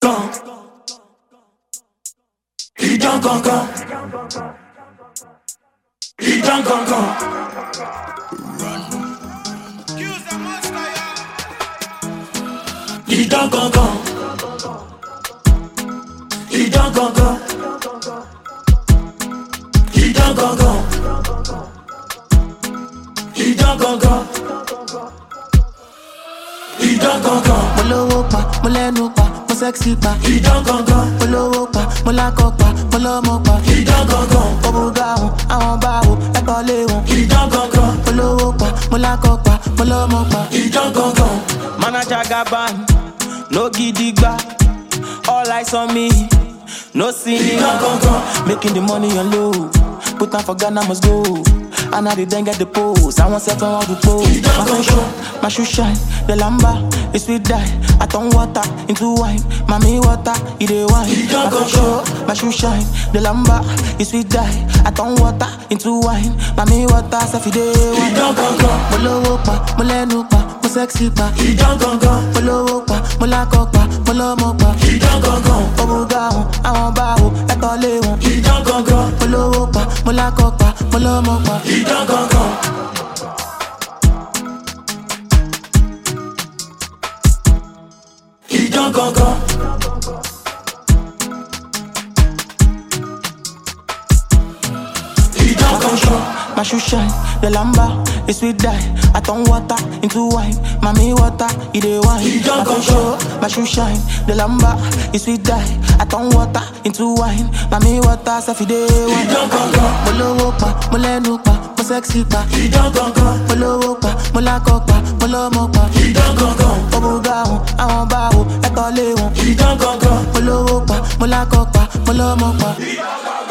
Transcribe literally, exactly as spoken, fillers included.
gone. He done gone gone. He done gone gone. He done gone gone. He done gone gone. He done gone gone. He done gone gone. He done gone gone. Mo lówó pa, mo lẹ́nu pa, mo sexy pa. He done gone gone. Mo lówó pa, mo lákọ̀ pa, mo lọ́mọ pa. He done gone gone. Ó buga wọn, àwọn bá wo, ẹ̀kọ́ lé wọn. He done gone gone. Mo lówó pa, mo lákọ̀ pa, mo lọ́mọ pa. He done gone gone. Manager Gaban, no gidigba. All eyes on me, no cinema. Making the money on low. Put time for Ghana must go. And now they then get the pose. I want set on all the pose. My face show, my shoe shine. The lamba, it's sweet die. I turn water into wine. Mommy water, it a wine. My face show, my shoe shine. The lamba, it's sweet die. I turn water into wine. Mommy water, selfie day wine. Mo lówó pa, mo lẹ́nu pa, mo sexy pa. He done gone gone. Mo lówó pa, mo lákọ̀ pa, mo lọ́mọ pa. He done gone gone. Ó buga wọn, àwọn bá wo, ẹ̀kọ́ lé wọn. He done gone gone. Mo lówó pa, mo lákọ̀ pa, mo lọ́mọ pa. He done gone gone. He done gone gone. He done gone gone. My shoe shine, the lamba, it's sweet die. I turn water into wine. Mommy water, it a wine. He done My gone face show, my shoe shine, the lamba, it's sweet die. I turn water into wine. Mommy water, selfie day wine. He done gone gone. Mo lówó pa, mo lẹ́nu pa, mo sexy pa. He done gone gone. Mo lówó pa, mo lákọ̀ pa, mo lọ́mọ pa. He done gone gone. Ó buga wọn, àwọn bá wo, ẹ̀kọ́ lé wọn. He done gone gone. Mo lówó pa, mo lákọ̀ pa, mo lọ́mọ pa. He done gone gone.